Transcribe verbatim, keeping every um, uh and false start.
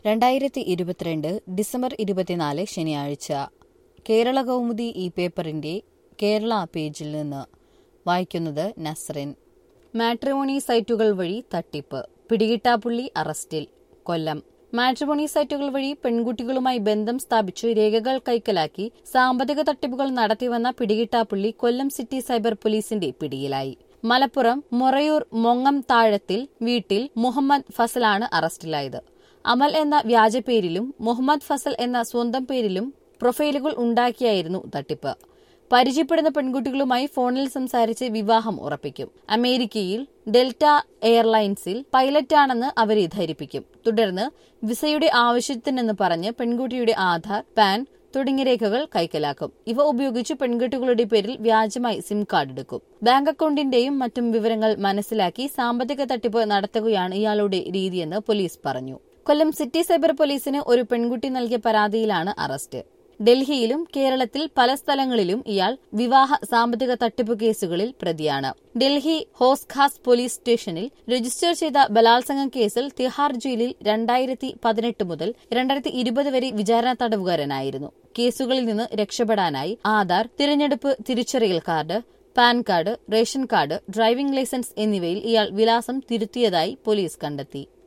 രണ്ടായിരത്തി ഇരുപത്തിരണ്ട് ഡിസംബർ ഇരുപത്തിനാല് ശനിയാഴ്ച കേരള കൗമുദി ഈ പേപ്പറിന്റെ കേരള പേജിൽ നിന്ന് വായിക്കുന്നത് നസ്റിൻ. മാട്രിമോണി സൈറ്റുകൾ വഴി തട്ടിപ്പ്, പിടികിട്ടാപ്പുള്ളി അറസ്റ്റിൽ. കൊല്ലം. മാട്രിമോണി സൈറ്റുകൾ വഴി പെൺകുട്ടികളുമായി ബന്ധം സ്ഥാപിച്ചു രേഖകൾ കൈക്കലാക്കി സാമ്പത്തിക തട്ടിപ്പുകൾ നടത്തിവന്ന പിടികിട്ടാപ്പുള്ളി കൊല്ലം സിറ്റി സൈബർ പോലീസിന്റെ പിടിയിലായി. മലപ്പുറം മൊറയൂർ മൊങ്ങം താഴത്തിൽ വീട്ടിൽ മുഹമ്മദ് ഫസലാണ് അറസ്റ്റിലായത്. അമൽ എന്ന വ്യാജപേരിലും മുഹമ്മദ് ഫസൽ എന്ന സ്വന്തം പേരിലും പ്രൊഫൈലുകൾ ഉണ്ടാക്കിയായിരുന്നു തട്ടിപ്പ്. പരിചയപ്പെടുന്ന പെൺകുട്ടികളുമായി ഫോണിൽ സംസാരിച്ച് വിവാഹം ഉറപ്പിക്കും. അമേരിക്കയിൽ ഡെൽറ്റ എയർലൈൻസിൽ പൈലറ്റാണെന്ന് അവരെ ധരിപ്പിക്കും. തുടർന്ന് വിസയുടെ ആവശ്യത്തിനെന്ന് പറഞ്ഞ് പെൺകുട്ടിയുടെ ആധാർ, പാൻ തുടങ്ങിയ രേഖകൾ കൈക്കലാക്കും. ഇവ ഉപയോഗിച്ച് പെൺകുട്ടികളുടെ പേരിൽ വ്യാജമായി സിം കാർഡ് എടുക്കും. ബാങ്ക് അക്കൌണ്ടിന്റെയും മറ്റും വിവരങ്ങൾ മനസ്സിലാക്കി സാമ്പത്തിക തട്ടിപ്പ് നടത്തുകയാണ് ഇയാളുടെ രീതിയെന്ന് പോലീസ് പറഞ്ഞു. കൊല്ലം സിറ്റി സൈബർ പോലീസിന് ഒരു പെൺകുട്ടി നൽകിയ പരാതിയിലാണ് അറസ്റ്റ്. ഡൽഹിയിലും കേരളത്തിൽ പല സ്ഥലങ്ങളിലും ഇയാൾ വിവാഹ സാമ്പത്തിക തട്ടിപ്പ് കേസുകളിൽ പ്രതിയാണ്. ഡൽഹി ഹോസ്ഖാസ് പോലീസ് സ്റ്റേഷനിൽ രജിസ്റ്റർ ചെയ്ത ബലാത്സംഗ കേസിൽ തിഹാർ ജയിലിൽ രണ്ടായിരത്തി പതിനെട്ട് മുതൽ രണ്ടായിരത്തി ഇരുപത് വരെ വിചാരണ തടവുകാരനായിരുന്നു. കേസുകളിൽ നിന്ന് രക്ഷപ്പെടാനായി ആധാർ, തിരഞ്ഞെടുപ്പ് തിരിച്ചറിയൽ card, PAN card, ration card, driving licence എന്നിവയിൽ ഇയാൾ വിലാസം തിരുത്തിയതായി പോലീസ് കണ്ടെത്തി.